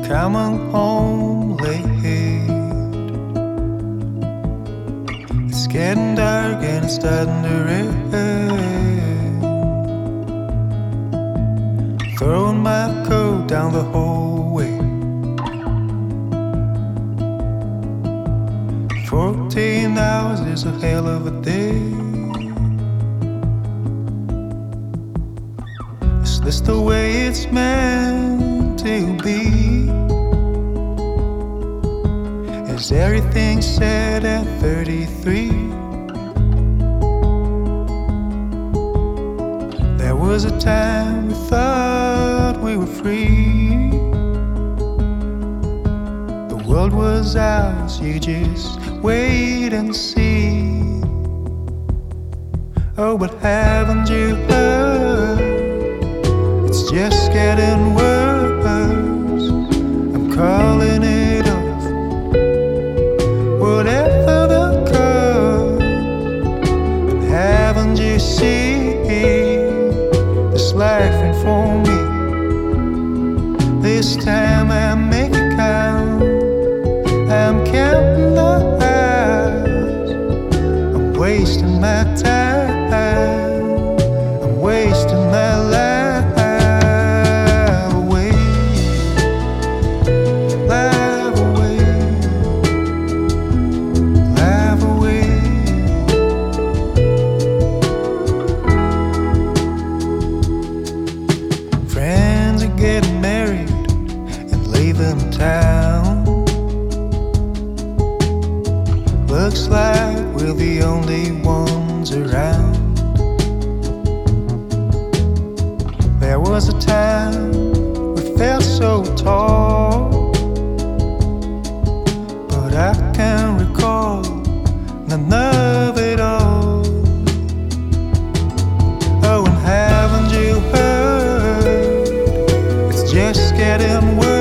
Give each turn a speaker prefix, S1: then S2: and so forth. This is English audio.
S1: coming home late. It's getting dark and it's starting to rain. Throwing my coat down the hallway. 14 hours is a hell of a day. Is this the way it's meant to be? Is everything said at 33? There was a time we thought we were free. The world was ours, you just wait and see. Oh, but haven't you heard? It's just getting worse. I'm calling it off, whatever the cause. And haven't you seen this life ain't for me? This time I make it count. I'm counting the hours. I'm wasting my time. I'm wasting my life away. Life away. Life away. Friends are getting married and leaving town. Looks like we're the only ones around. There was a time we felt so tall, but I can't recall none of it all. Oh, and haven't you heard? It's just getting worse.